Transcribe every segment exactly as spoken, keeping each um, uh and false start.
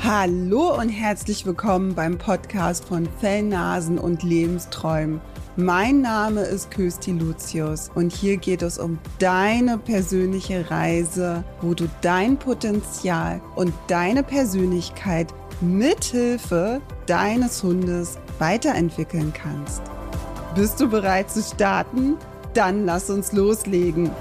Hallo und herzlich willkommen beim Podcast von Fellnasen und Lebensträumen. Mein Name ist Kösti Lucius und hier geht es um deine persönliche Reise, wo du dein Potenzial und deine Persönlichkeit mithilfe deines Hundes weiterentwickeln kannst. Bist du bereit zu starten? Dann lass uns loslegen.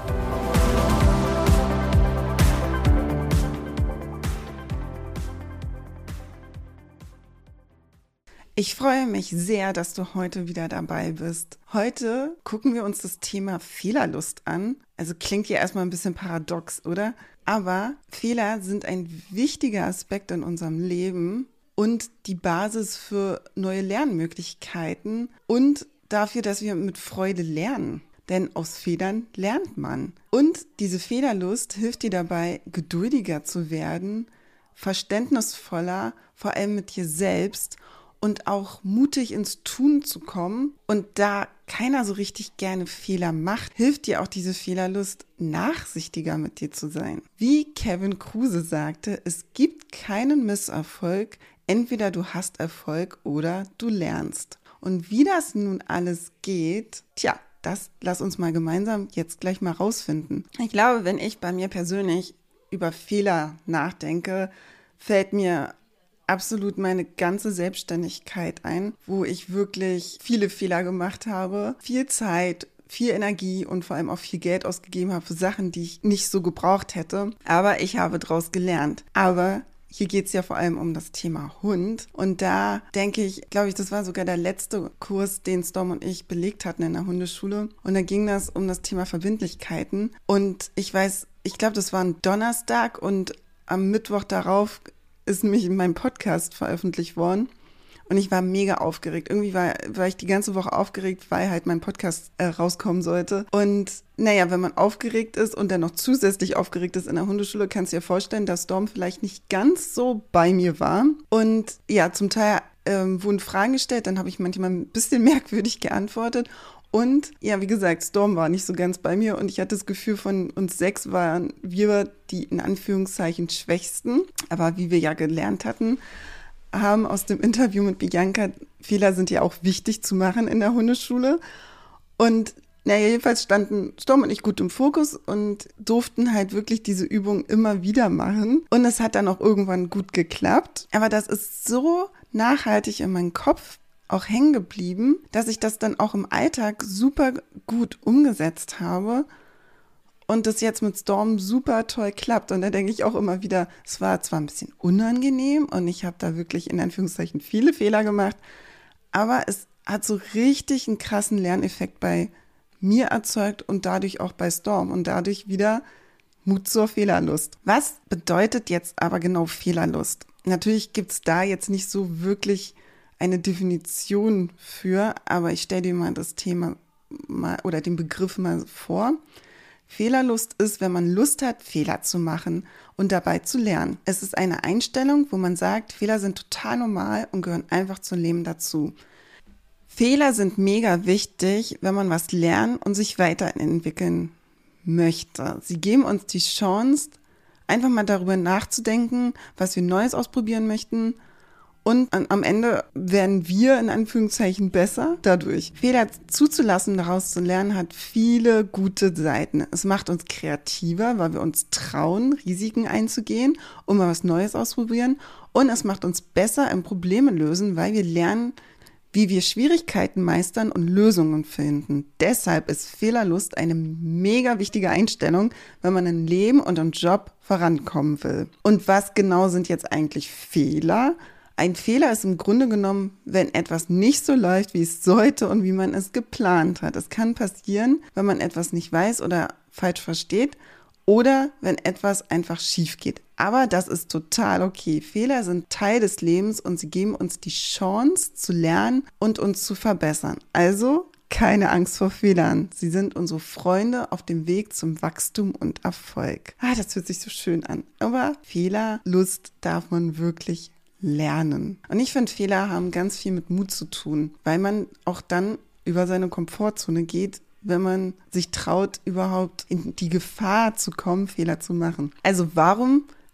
Ich freue mich sehr, dass du heute wieder dabei bist. Heute gucken wir uns das Thema Fehlerlust an. Also klingt ja erstmal ein bisschen paradox, oder? Aber Fehler sind ein wichtiger Aspekt in unserem Leben und die Basis für neue Lernmöglichkeiten und dafür, dass wir mit Freude lernen. Denn aus Fehlern lernt man. Und diese Fehlerlust hilft dir dabei, geduldiger zu werden, verständnisvoller, vor allem mit dir selbst und auch mutig ins Tun zu kommen. Und da keiner so richtig gerne Fehler macht, hilft dir auch diese Fehlerlust, nachsichtiger mit dir zu sein. Wie Kevin Kruse sagte, es gibt keinen Misserfolg, entweder du hast Erfolg oder du lernst. Und wie das nun alles geht, tja, das lass uns mal gemeinsam jetzt gleich mal rausfinden. Ich glaube, wenn ich bei mir persönlich über Fehler nachdenke, fällt mir absolut meine ganze Selbstständigkeit ein, wo ich wirklich viele Fehler gemacht habe, viel Zeit, viel Energie und vor allem auch viel Geld ausgegeben habe für Sachen, die ich nicht so gebraucht hätte. Aber ich habe daraus gelernt. Aber hier geht es ja vor allem um das Thema Hund. Und da denke ich, glaube ich, das war sogar der letzte Kurs, den Storm und ich belegt hatten in der Hundeschule. Und da ging das um das Thema Verbindlichkeiten. Und ich weiß, ich glaube, das war ein Donnerstag und am Mittwoch darauf ist nämlich in meinem Podcast veröffentlicht worden. Und ich war mega aufgeregt. Irgendwie war, war ich die ganze Woche aufgeregt, weil halt mein Podcast äh, rauskommen sollte. Und naja, wenn man aufgeregt ist und dann noch zusätzlich aufgeregt ist in der Hundeschule, kannst du dir vorstellen, dass Storm vielleicht nicht ganz so bei mir war. Und ja, zum Teil ähm, wurden Fragen gestellt, dann habe ich manchmal ein bisschen merkwürdig geantwortet. Und ja, wie gesagt, Storm war nicht so ganz bei mir und ich hatte das Gefühl, von uns sechs waren wir die in Anführungszeichen Schwächsten. Aber wie wir ja gelernt hatten, haben aus dem Interview mit Bianca, Fehler sind ja auch wichtig zu machen in der Hundeschule. Und naja, jedenfalls standen Storm und ich gut im Fokus und durften halt wirklich diese Übung immer wieder machen. Und es hat dann auch irgendwann gut geklappt. Aber das ist so nachhaltig in meinem Kopf auch hängen geblieben, dass ich das dann auch im Alltag super gut umgesetzt habe und das jetzt mit Storm super toll klappt. Und da denke ich auch immer wieder, es war zwar ein bisschen unangenehm und ich habe da wirklich in Anführungszeichen viele Fehler gemacht, aber es hat so richtig einen krassen Lerneffekt bei mir erzeugt und dadurch auch bei Storm und dadurch wieder Mut zur Fehlerlust. Was bedeutet jetzt aber genau Fehlerlust? Natürlich gibt es da jetzt nicht so wirklich eine Definition für, aber ich stelle dir mal das Thema mal oder den Begriff mal vor. Fehlerlust ist, wenn man Lust hat, Fehler zu machen und dabei zu lernen. Es ist eine Einstellung, wo man sagt, Fehler sind total normal und gehören einfach zum Leben dazu. Fehler sind mega wichtig, wenn man was lernen und sich weiterentwickeln möchte. Sie geben uns die Chance, einfach mal darüber nachzudenken, was wir Neues ausprobieren möchten. Und am Ende werden wir in Anführungszeichen besser dadurch. Fehler zuzulassen, daraus zu lernen, hat viele gute Seiten. Es macht uns kreativer, weil wir uns trauen, Risiken einzugehen und mal was Neues ausprobieren. Und es macht uns besser im Probleme lösen, weil wir lernen, wie wir Schwierigkeiten meistern und Lösungen finden. Deshalb ist Fehlerlust eine mega wichtige Einstellung, wenn man im Leben und im Job vorankommen will. Und was genau sind jetzt eigentlich Fehler? Ein Fehler ist im Grunde genommen, wenn etwas nicht so läuft, wie es sollte und wie man es geplant hat. Es kann passieren, wenn man etwas nicht weiß oder falsch versteht oder wenn etwas einfach schief geht. Aber das ist total okay. Fehler sind Teil des Lebens und sie geben uns die Chance zu lernen und uns zu verbessern. Also keine Angst vor Fehlern. Sie sind unsere Freunde auf dem Weg zum Wachstum und Erfolg. Ah, das hört sich so schön an. Aber Fehlerlust darf man wirklich lernen. Und ich finde, Fehler haben ganz viel mit Mut zu tun, weil man auch dann über seine Komfortzone geht, wenn man sich traut, überhaupt in die Gefahr zu kommen, Fehler zu machen. Also warum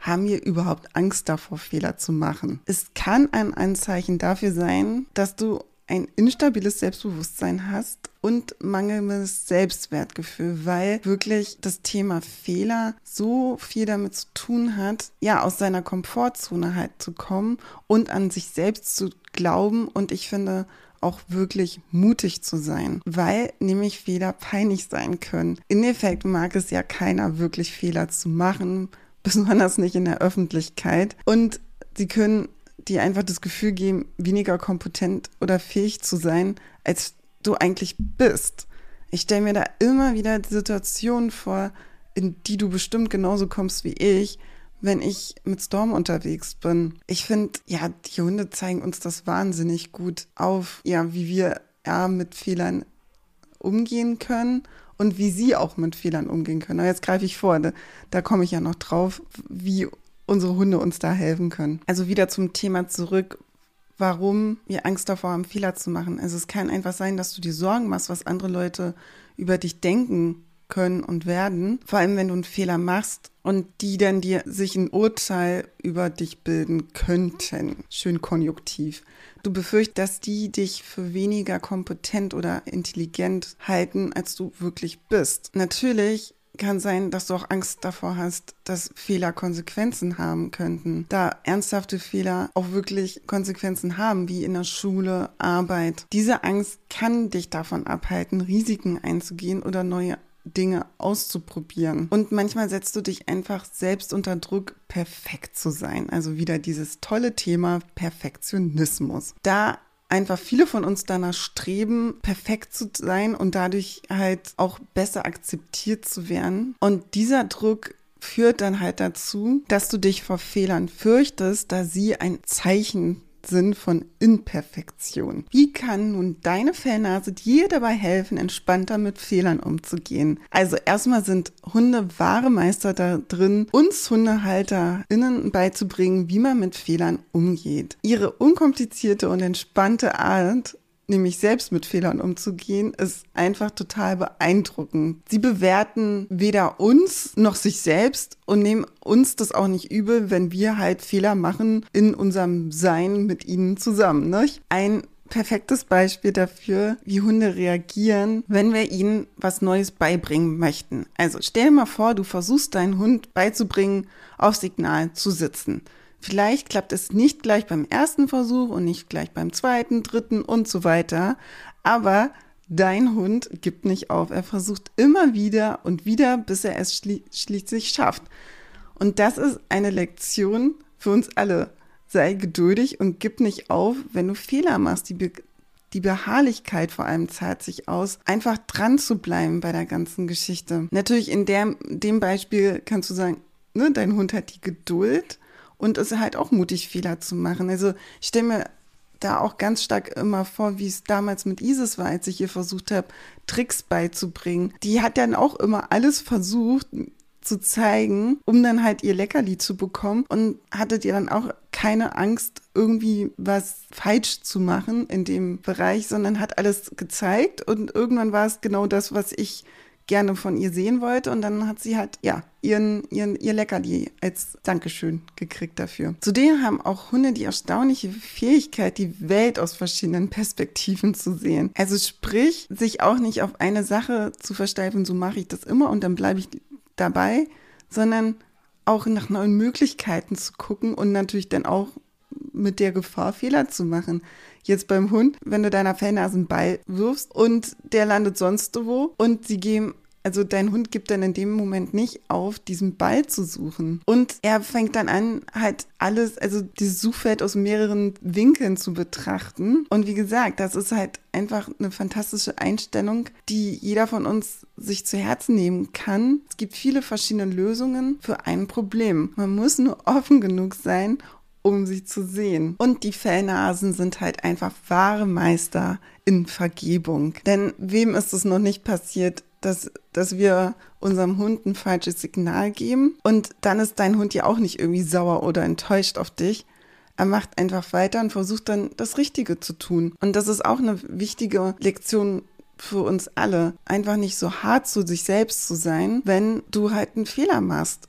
haben wir überhaupt Angst davor, Fehler zu machen? Es kann ein Anzeichen dafür sein, dass du ein instabiles Selbstbewusstsein hast und mangelndes Selbstwertgefühl, weil wirklich das Thema Fehler so viel damit zu tun hat, ja, aus seiner Komfortzone halt zu kommen und an sich selbst zu glauben und ich finde auch wirklich mutig zu sein, weil nämlich Fehler peinlich sein können. Im Endeffekt mag es ja keiner wirklich Fehler zu machen, besonders nicht in der Öffentlichkeit und sie können dir einfach das Gefühl geben, weniger kompetent oder fähig zu sein, als du eigentlich bist. Ich stelle mir da immer wieder Situationen vor, in die du bestimmt genauso kommst wie ich, wenn ich mit Storm unterwegs bin. Ich finde, ja, die Hunde zeigen uns das wahnsinnig gut auf, ja, wie wir ja, mit Fehlern umgehen können und wie sie auch mit Fehlern umgehen können. Aber jetzt greife ich vor, da, da komme ich ja noch drauf, wie unsere Hunde uns da helfen können. Also wieder zum Thema zurück, warum wir Angst davor haben, Fehler zu machen. Also es kann einfach sein, dass du dir Sorgen machst, was andere Leute über dich denken können und werden. Vor allem, wenn du einen Fehler machst und die dann dir sich ein Urteil über dich bilden könnten. Schön konjunktiv. Du befürchtest, dass die dich für weniger kompetent oder intelligent halten, als du wirklich bist. Natürlich kann sein, dass du auch Angst davor hast, dass Fehler Konsequenzen haben könnten. Da ernsthafte Fehler auch wirklich Konsequenzen haben, wie in der Schule, Arbeit. Diese Angst kann dich davon abhalten, Risiken einzugehen oder neue Dinge auszuprobieren. Und manchmal setzt du dich einfach selbst unter Druck, perfekt zu sein. Also wieder dieses tolle Thema Perfektionismus. Da einfach viele von uns danach streben, perfekt zu sein und dadurch halt auch besser akzeptiert zu werden. Und dieser Druck führt dann halt dazu, dass du dich vor Fehlern fürchtest, da sie ein Zeichen sind von Imperfektion. Wie kann nun deine Fellnase dir dabei helfen, entspannter mit Fehlern umzugehen? Also erstmal sind Hunde wahre Meister da drin, uns HundehalterInnen beizubringen, wie man mit Fehlern umgeht. Ihre unkomplizierte und entspannte Art, nämlich selbst mit Fehlern umzugehen, ist einfach total beeindruckend. Sie bewerten weder uns noch sich selbst und nehmen uns das auch nicht übel, wenn wir halt Fehler machen in unserem Sein mit ihnen zusammen. Nicht? Ein perfektes Beispiel dafür, wie Hunde reagieren, wenn wir ihnen was Neues beibringen möchten. Also stell dir mal vor, du versuchst deinen Hund beizubringen, auf Signal zu sitzen. Vielleicht klappt es nicht gleich beim ersten Versuch und nicht gleich beim zweiten, dritten und so weiter. Aber dein Hund gibt nicht auf. Er versucht immer wieder und wieder, bis er es schli- schließlich schafft. Und das ist eine Lektion für uns alle. Sei geduldig und gib nicht auf, wenn du Fehler machst. Die, Be- die Beharrlichkeit vor allem zahlt sich aus, einfach dran zu bleiben bei der ganzen Geschichte. Natürlich in der, dem Beispiel kannst du sagen, ne, dein Hund hat die Geduld. Und es ist halt auch mutig, Fehler zu machen. Also ich stelle mir da auch ganz stark immer vor, wie es damals mit Isis war, als ich ihr versucht habe, Tricks beizubringen. Die hat dann auch immer alles versucht zu zeigen, um dann halt ihr Leckerli zu bekommen und hattet ihr dann auch keine Angst, irgendwie was falsch zu machen in dem Bereich, sondern hat alles gezeigt und irgendwann war es genau das, was ich gerne von ihr sehen wollte und dann hat sie halt, ja, ihren, ihren, ihr Leckerli als Dankeschön gekriegt dafür. Zudem haben auch Hunde die erstaunliche Fähigkeit, die Welt aus verschiedenen Perspektiven zu sehen. Also sprich, sich auch nicht auf eine Sache zu versteifen, so mache ich das immer und dann bleibe ich dabei, sondern auch nach neuen Möglichkeiten zu gucken und natürlich dann auch mit der Gefahr, Fehler zu machen. Jetzt beim Hund, wenn du deiner Fellnase einen Ball wirfst und der landet sonst wo und sie geben, also dein Hund gibt dann in dem Moment nicht auf, diesen Ball zu suchen. Und er fängt dann an, halt alles, also dieses Suchfeld aus mehreren Winkeln zu betrachten. Und wie gesagt, das ist halt einfach eine fantastische Einstellung, die jeder von uns sich zu Herzen nehmen kann. Es gibt viele verschiedene Lösungen für ein Problem. Man muss nur offen genug sein, um sie zu sehen. Und die Fellnasen sind halt einfach wahre Meister in Vergebung. Denn wem ist es noch nicht passiert, dass, dass wir unserem Hund ein falsches Signal geben und dann ist dein Hund ja auch nicht irgendwie sauer oder enttäuscht auf dich. Er macht einfach weiter und versucht dann das Richtige zu tun. Und das ist auch eine wichtige Lektion für uns alle. Einfach nicht so hart zu sich selbst zu sein, wenn du halt einen Fehler machst.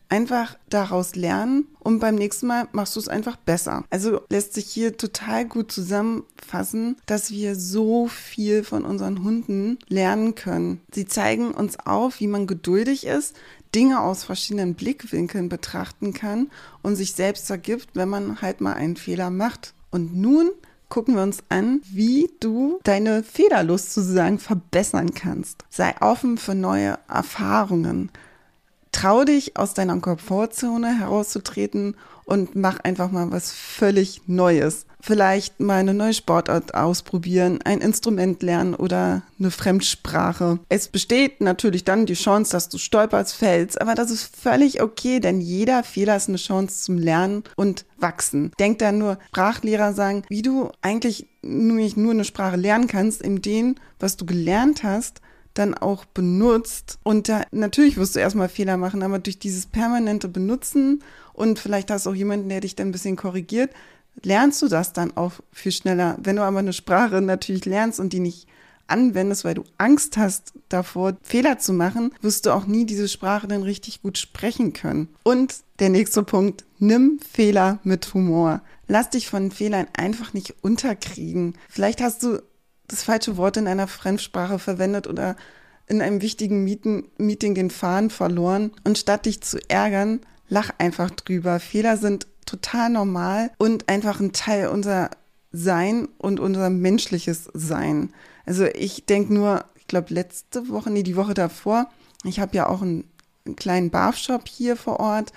einfach daraus lernen und beim nächsten Mal machst du es einfach besser. Also lässt sich hier total gut zusammenfassen, dass wir so viel von unseren Hunden lernen können. Sie zeigen uns auf, wie man geduldig ist, Dinge aus verschiedenen Blickwinkeln betrachten kann und sich selbst vergibt, wenn man halt mal einen Fehler macht. Und nun gucken wir uns an, wie du deine Fehlerlust sozusagen verbessern kannst. Sei offen für neue Erfahrungen. Trau dich, aus deiner Komfortzone herauszutreten und mach einfach mal was völlig Neues. Vielleicht mal eine neue Sportart ausprobieren, ein Instrument lernen oder eine Fremdsprache. Es besteht natürlich dann die Chance, dass du stolperst, fällst, aber das ist völlig okay, denn jeder Fehler ist eine Chance zum Lernen und Wachsen. Denk da nur, Sprachlehrer sagen, wie du eigentlich nur, nur eine Sprache lernen kannst, in dem, was du gelernt hast, dann auch benutzt. Und da, natürlich wirst du erstmal Fehler machen, aber durch dieses permanente Benutzen und vielleicht hast du auch jemanden, der dich dann ein bisschen korrigiert, lernst du das dann auch viel schneller. Wenn du aber eine Sprache natürlich lernst und die nicht anwendest, weil du Angst hast davor, Fehler zu machen, wirst du auch nie diese Sprache dann richtig gut sprechen können. Und der nächste Punkt, nimm Fehler mit Humor. Lass dich von Fehlern einfach nicht unterkriegen. Vielleicht hast du das falsche Wort in einer Fremdsprache verwendet oder in einem wichtigen Meeting, Meeting den Faden verloren. Und statt dich zu ärgern, lach einfach drüber. Fehler sind total normal und einfach ein Teil unser Sein und unser menschliches Sein. Also ich denke nur, ich glaube letzte Woche, nee, die Woche davor, ich habe ja auch einen, einen kleinen Barbershop hier vor Ort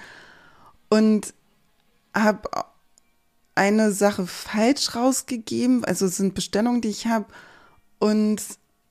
und habe eine Sache falsch rausgegeben, also es sind Bestellungen, die ich habe und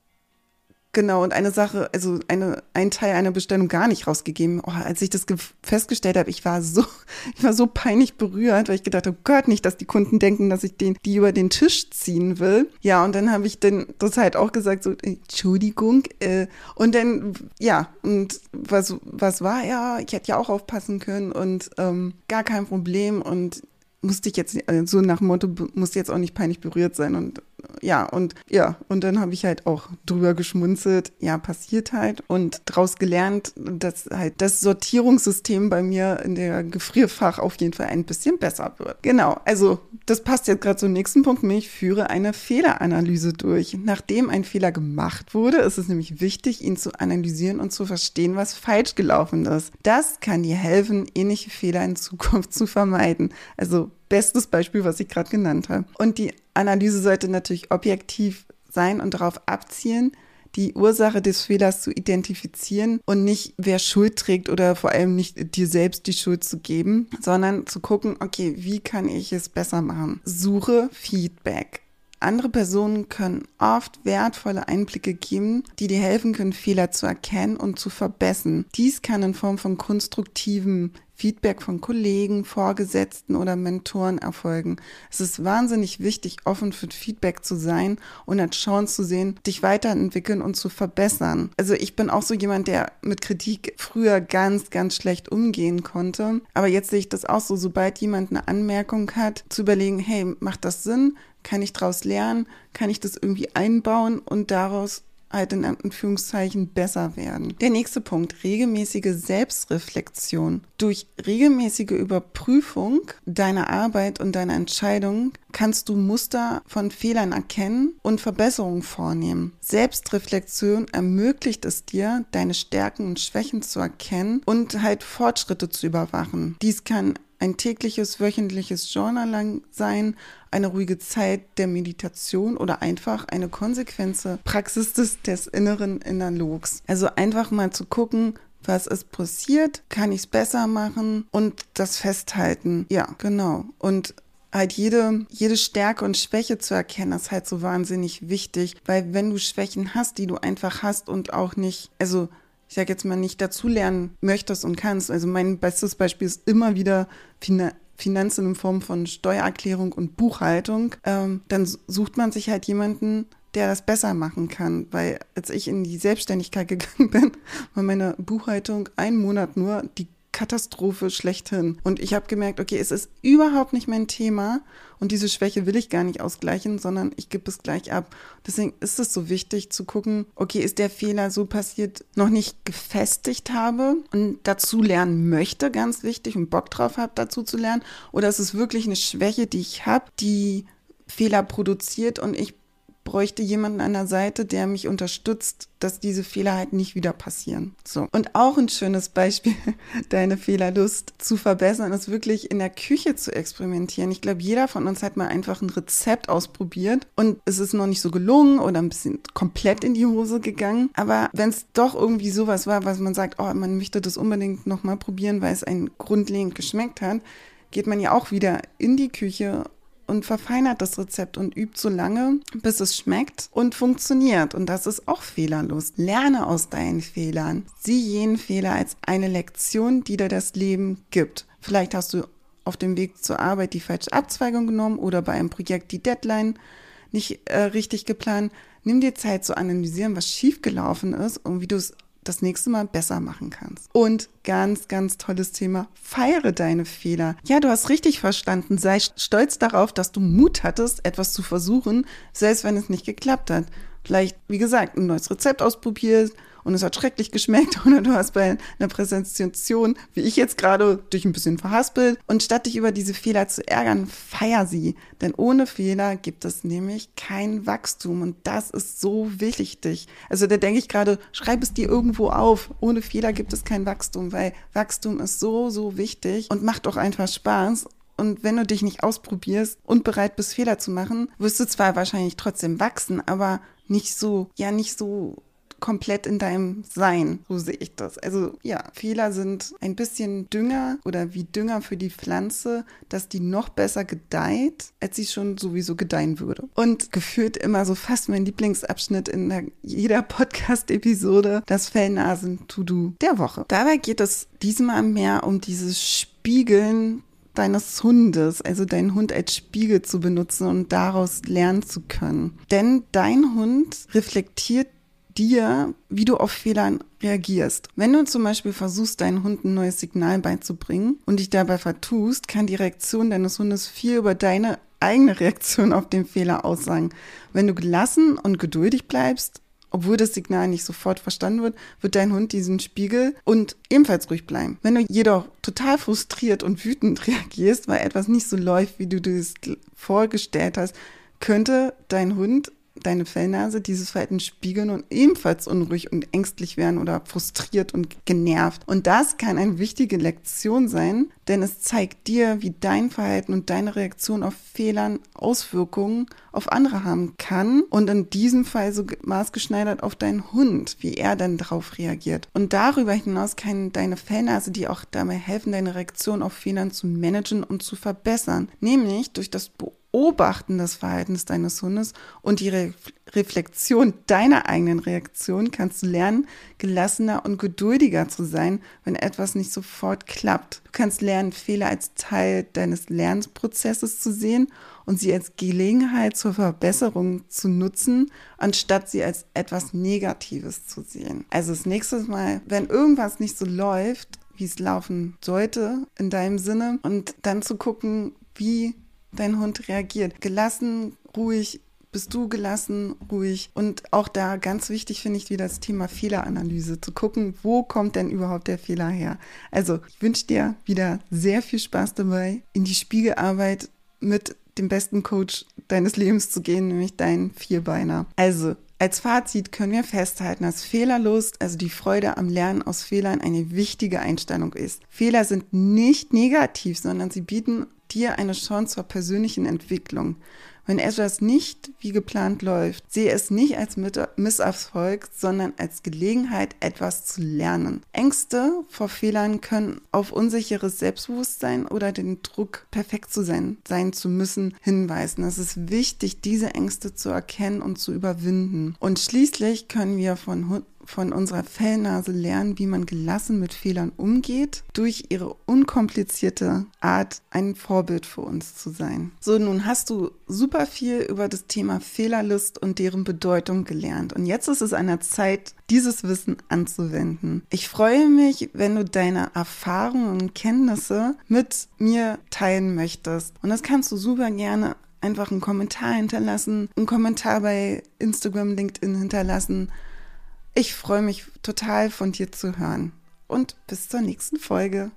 genau, und eine Sache, also eine, ein Teil einer Bestellung gar nicht rausgegeben. Oh, als ich das ge- festgestellt habe, ich war so, ich war so peinlich berührt, weil ich gedacht habe, oh Gott, nicht, dass die Kunden denken, dass ich den, die über den Tisch ziehen will. Ja, und dann habe ich dann das halt auch gesagt, so, Entschuldigung, äh, und dann, ja, und was, was war, ja, ich hätte ja auch aufpassen können und ähm, gar kein Problem und musste ich jetzt, also so nach dem Motto, musste jetzt auch nicht peinlich berührt sein und ja, und ja, und dann habe ich halt auch drüber geschmunzelt, ja, passiert halt und draus gelernt, dass halt das Sortierungssystem bei mir in der Gefrierfach auf jeden Fall ein bisschen besser wird. Genau, also das passt jetzt gerade zum nächsten Punkt, ich führe eine Fehleranalyse durch. Nachdem ein Fehler gemacht wurde, ist es nämlich wichtig, ihn zu analysieren und zu verstehen, was falsch gelaufen ist. Das kann dir helfen, ähnliche Fehler in Zukunft zu vermeiden. Also bestes Beispiel, was ich gerade genannt habe. Und die Analyse sollte natürlich objektiv sein und darauf abzielen, die Ursache des Fehlers zu identifizieren und nicht, wer Schuld trägt oder vor allem nicht dir selbst die Schuld zu geben, sondern zu gucken, okay, wie kann ich es besser machen? Suche Feedback. Andere Personen können oft wertvolle Einblicke geben, die dir helfen können, Fehler zu erkennen und zu verbessern. Dies kann in Form von konstruktivem Feedback von Kollegen, Vorgesetzten oder Mentoren erfolgen. Es ist wahnsinnig wichtig, offen für Feedback zu sein und als Chance zu sehen, dich weiterentwickeln und zu verbessern. Also ich bin auch so jemand, der mit Kritik früher ganz, ganz schlecht umgehen konnte. Aber jetzt sehe ich das auch so, sobald jemand eine Anmerkung hat, zu überlegen, hey, macht das Sinn? Kann ich daraus lernen? Kann ich das irgendwie einbauen und daraus halt in Anführungszeichen besser werden. Der nächste Punkt, regelmäßige Selbstreflexion. Durch regelmäßige Überprüfung deiner Arbeit und deiner Entscheidungen kannst du Muster von Fehlern erkennen und Verbesserungen vornehmen. Selbstreflexion ermöglicht es dir, deine Stärken und Schwächen zu erkennen und halt Fortschritte zu überwachen. Dies kann ein tägliches, wöchentliches Journaling sein, eine ruhige Zeit der Meditation oder einfach eine konsequente Praxis des, des inneren Dialogs. Also einfach mal zu gucken, was ist passiert, kann ich es besser machen und das festhalten. Ja, genau. Und halt jede, jede Stärke und Schwäche zu erkennen, ist halt so wahnsinnig wichtig, weil wenn du Schwächen hast, die du einfach hast und auch nicht, also ich sage jetzt mal, nicht dazulernen möchtest und kannst. Also mein bestes Beispiel ist immer wieder Fin- Finanzen in Form von Steuererklärung und Buchhaltung. Ähm, dann sucht man sich halt jemanden, der das besser machen kann. Weil als ich in die Selbstständigkeit gegangen bin, war meine Buchhaltung einen Monat nur die Katastrophe schlechthin. Und ich habe gemerkt, okay, es ist überhaupt nicht mein Thema und diese Schwäche will ich gar nicht ausgleichen, sondern ich gebe es gleich ab. Deswegen ist es so wichtig zu gucken, okay, ist der Fehler so passiert, noch nicht gefestigt habe und dazu lernen möchte, ganz wichtig, und Bock drauf habe, dazu zu lernen, oder ist es wirklich eine Schwäche, die ich habe, die Fehler produziert und ich bräuchte jemanden an der Seite, der mich unterstützt, dass diese Fehler halt nicht wieder passieren. So. Und auch ein schönes Beispiel, deine Fehlerlust zu verbessern, ist wirklich in der Küche zu experimentieren. Ich glaube, jeder von uns hat mal einfach ein Rezept ausprobiert und es ist noch nicht so gelungen oder ein bisschen komplett in die Hose gegangen. Aber wenn es doch irgendwie sowas war, was man sagt, oh, man möchte das unbedingt nochmal probieren, weil es einen grundlegend geschmeckt hat, geht man ja auch wieder in die Küche und verfeinert das Rezept und übt so lange, bis es schmeckt und funktioniert. Und das ist auch Fehlerlust. Lerne aus deinen Fehlern. Sieh jeden Fehler als eine Lektion, die dir das Leben gibt. Vielleicht hast du auf dem Weg zur Arbeit die falsche Abzweigung genommen oder bei einem Projekt die Deadline nicht äh, richtig geplant. Nimm dir Zeit zu analysieren, was schiefgelaufen ist und wie du es das nächste Mal besser machen kannst. Und ganz, ganz tolles Thema, feiere deine Fehler. Ja, du hast richtig verstanden, sei stolz darauf, dass du Mut hattest, etwas zu versuchen, selbst wenn es nicht geklappt hat. Vielleicht, wie gesagt, ein neues Rezept ausprobiert und es hat schrecklich geschmeckt oder du hast bei einer Präsentation, wie ich jetzt gerade, dich ein bisschen verhaspelt und statt dich über diese Fehler zu ärgern, feier sie. Denn ohne Fehler gibt es nämlich kein Wachstum und das ist so wichtig. Also da denke ich gerade, schreib es dir irgendwo auf. Ohne Fehler gibt es kein Wachstum, weil Wachstum ist so, so wichtig und macht auch einfach Spaß. Und wenn du dich nicht ausprobierst und bereit bist, Fehler zu machen, wirst du zwar wahrscheinlich trotzdem wachsen, aber nicht so, ja, nicht so komplett in deinem Sein. So sehe ich das. Also ja, Fehler sind ein bisschen Dünger oder wie Dünger für die Pflanze, dass die noch besser gedeiht, als sie schon sowieso gedeihen würde. Und gefühlt immer so fast mein Lieblingsabschnitt in der, jeder Podcast-Episode, das Fellnasen-To-Do der Woche. Dabei geht es diesmal mehr um dieses Spiegeln deines Hundes, also deinen Hund als Spiegel zu benutzen und daraus lernen zu können. Denn dein Hund reflektiert dir, wie du auf Fehlern reagierst. Wenn du zum Beispiel versuchst, deinen Hund ein neues Signal beizubringen und dich dabei vertust, kann die Reaktion deines Hundes viel über deine eigene Reaktion auf den Fehler aussagen. Wenn du gelassen und geduldig bleibst, obwohl das Signal nicht sofort verstanden wird, wird dein Hund diesen Spiegel und ebenfalls ruhig bleiben. Wenn du jedoch total frustriert und wütend reagierst, weil etwas nicht so läuft, wie du dir das vorgestellt hast, könnte dein Hund, deine Fellnase, dieses Verhalten spiegeln und ebenfalls unruhig und ängstlich werden oder frustriert und genervt. Und das kann eine wichtige Lektion sein, denn es zeigt dir, wie dein Verhalten und deine Reaktion auf Fehlern Auswirkungen auf andere haben kann und in diesem Fall so maßgeschneidert auf deinen Hund, wie er dann darauf reagiert. Und darüber hinaus kann deine Fellnase dir auch dabei helfen, deine Reaktion auf Fehlern zu managen und zu verbessern, nämlich durch das Beobachten des Verhaltens deines Hundes und die Re- Reflexion deiner eigenen Reaktion kannst du lernen, gelassener und geduldiger zu sein, wenn etwas nicht sofort klappt. Du kannst lernen, Fehler als Teil deines Lernprozesses zu sehen und sie als Gelegenheit zur Verbesserung zu nutzen, anstatt sie als etwas Negatives zu sehen. Also das nächste Mal, wenn irgendwas nicht so läuft, wie es laufen sollte in deinem Sinne, und dann zu gucken, wie dein Hund reagiert. Gelassen, ruhig, bist du gelassen, ruhig. Und auch da ganz wichtig finde ich wieder das Thema Fehleranalyse, zu gucken, wo kommt denn überhaupt der Fehler her. Also ich wünsche dir wieder sehr viel Spaß dabei, in die Spiegelarbeit mit dem besten Coach deines Lebens zu gehen, nämlich deinen Vierbeiner. Also als Fazit können wir festhalten, dass Fehlerlust, also die Freude am Lernen aus Fehlern, eine wichtige Einstellung ist. Fehler sind nicht negativ, sondern sie bieten dir eine Chance zur persönlichen Entwicklung. Wenn etwas nicht wie geplant läuft, sehe es nicht als Misserfolg, sondern als Gelegenheit, etwas zu lernen. Ängste vor Fehlern können auf unsicheres Selbstbewusstsein oder den Druck, perfekt zu sein, sein zu müssen, hinweisen. Es ist wichtig, diese Ängste zu erkennen und zu überwinden. Und schließlich können wir von von unserer Fellnase lernen, wie man gelassen mit Fehlern umgeht, durch ihre unkomplizierte Art ein Vorbild für uns zu sein. So, nun hast du super viel über das Thema Fehlerlust und deren Bedeutung gelernt. Und jetzt ist es an der Zeit, dieses Wissen anzuwenden. Ich freue mich, wenn du deine Erfahrungen und Kenntnisse mit mir teilen möchtest. Und das kannst du super gerne einfach einen Kommentar hinterlassen, einen Kommentar bei Instagram, LinkedIn hinterlassen. Ich freue mich total, von dir zu hören. Und bis zur nächsten Folge.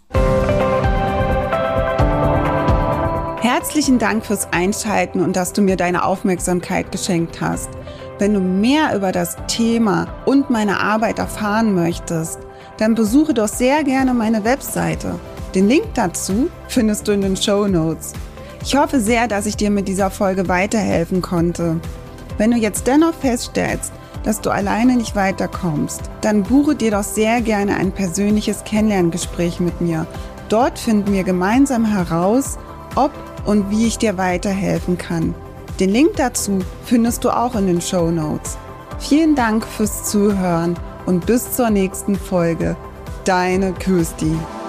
Herzlichen Dank fürs Einschalten und dass du mir deine Aufmerksamkeit geschenkt hast. Wenn du mehr über das Thema und meine Arbeit erfahren möchtest, dann besuche doch sehr gerne meine Webseite. Den Link dazu findest du in den Shownotes. Ich hoffe sehr, dass ich dir mit dieser Folge weiterhelfen konnte. Wenn du jetzt dennoch feststellst, dass du alleine nicht weiterkommst, dann buche dir doch sehr gerne ein persönliches Kennenlerngespräch mit mir. Dort finden wir gemeinsam heraus, ob und wie ich dir weiterhelfen kann. Den Link dazu findest du auch in den Shownotes. Vielen Dank fürs Zuhören und bis zur nächsten Folge. Deine Kirsti.